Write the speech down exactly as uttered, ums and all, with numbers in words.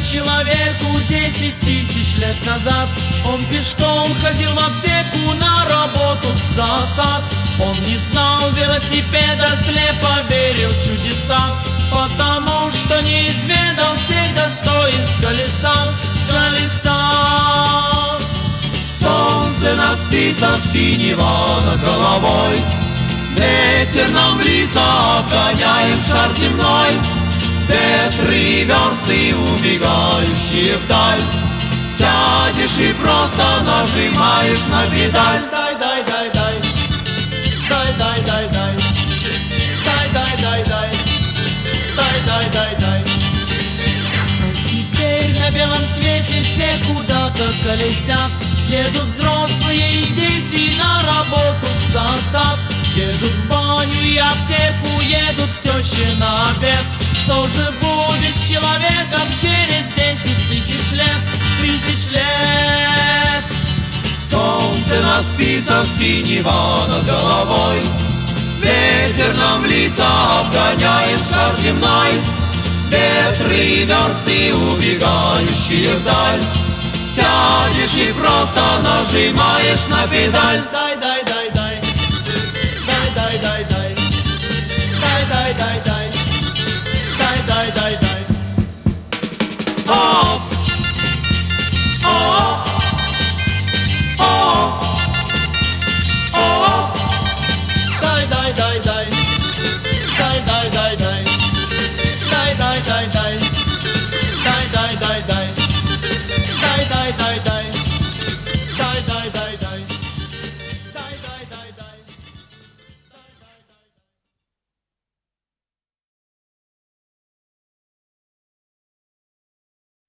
человеку десять тысяч лет назад. Он пешком ходил в аптеку, на работу в зоосад. Он не знал велосипеда, слепо верил в чудеса, потому что не изведал всех достоинств колеса, колеса. Солнце на спицах синего над головой, ветер нам в лица, обгоняем шар земной. Ветры версты, убегающие вдаль, сядешь и просто нажимаешь на педаль. Дай, дай, дай, дай, дай, дай, дай, дай, дай, дай, дай, дай, дай, дай, дай, дай. Теперь на белом свете все куда-то колесят, едут взрослые и дети на работу в зоосад, едут в баню и аптеку, едут к теще на обед. Что же будет с человеком через десять тысяч лет, тысяч лет? Солнце на спицах синего над головой, ветер нам в лица, обгоняем шар земной. Ветры версты, убегающие вдаль, сядешь и просто нажимаешь на педаль. Дай, дай, дай, дай, дай, дай, дай.